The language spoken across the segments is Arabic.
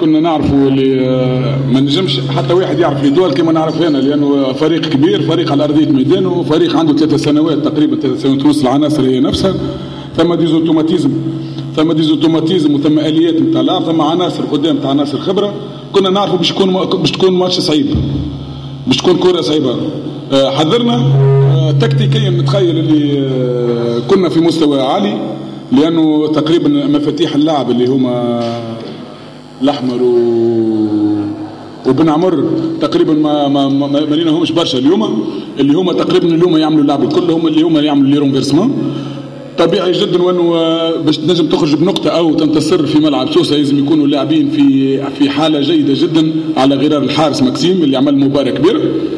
كنا نعرفوا اللي ما نجمش حتى واحد يعرف الدول كما نعرف هنا، لانه فريق كبير، فريق على ارضيه ميدان، وفريق عنده 3 سنوات تقريبا، 3 سنوات ونص. العناصر هي نفسها، ثم ديزوتوماتيزم وثم اليات نتاع اللعب، ثم عناصر قدام تاع عناصر خبره. كنا نعرفوا باش تكون ماتش صعيب، باش تكون كره صعيبه. حذرنا تكتيكيا، نتخيل اللي كنا في مستوى عالي، لانه تقريبا مفاتيح اللعب اللي هما الاحمر وبن عمر تقريبا ما ليناهمش برشا اليوم، اللي هما تقريبا اليوم يعملوا اللعب كلهم، اللي هما يعملوا لي رونفيرسمون. طبيعي جدا، وانه باش تنجم تخرج بنقطه او تنتصر في ملعب سوسه لازم يكونوا اللاعبين في حاله جيده جدا، على غرار الحارس ماكسيم اللي عمل مباراه كبيره.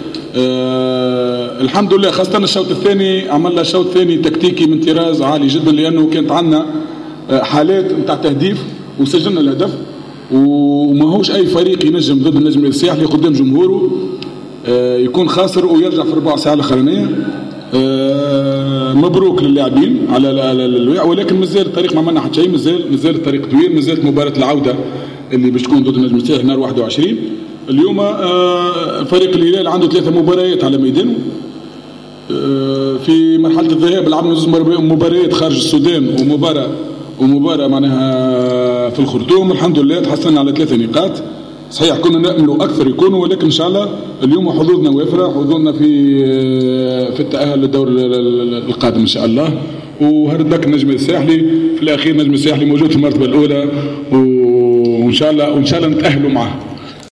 الحمد لله، خاصه الشوط الثاني عملنا شوط ثاني تكتيكي من طراز عالي جدا، لانه كانت عندنا حالات نتاع تهديف وسجلنا الهدف. وما هوش اي فريق ينجم ضد النجم الساحلي قدام جمهوره يكون خاسر ويرجع في الربع ساعه الاخرانيه. مبروك للاعبين على الوقع، ولكن مازال الطريق ما عملنا حتى شيء، مازال الطريق طويل. مازالت مباراه العوده اللي باش تكون ضد النجم الساحلي نهار 21. اليوم فريق الهلال عنده 3 مباريات على ميدانه. في مرحله الذهاب لعبنا 2 مباريات خارج السودان، ومباراه معناها في الخرطوم. الحمد لله تحسنا على 3 نقاط. صحيح كنا نأملوا اكثر يكونوا، ولكن ان شاء الله اليوم حظوظنا وافره، حظوظنا في التاهل للدور القادم ان شاء الله. وهرد لك النجم الساحلي في الاخير، النجم الساحلي موجود في المرتبه الاولى، وان شاء الله نتاهلوا معه.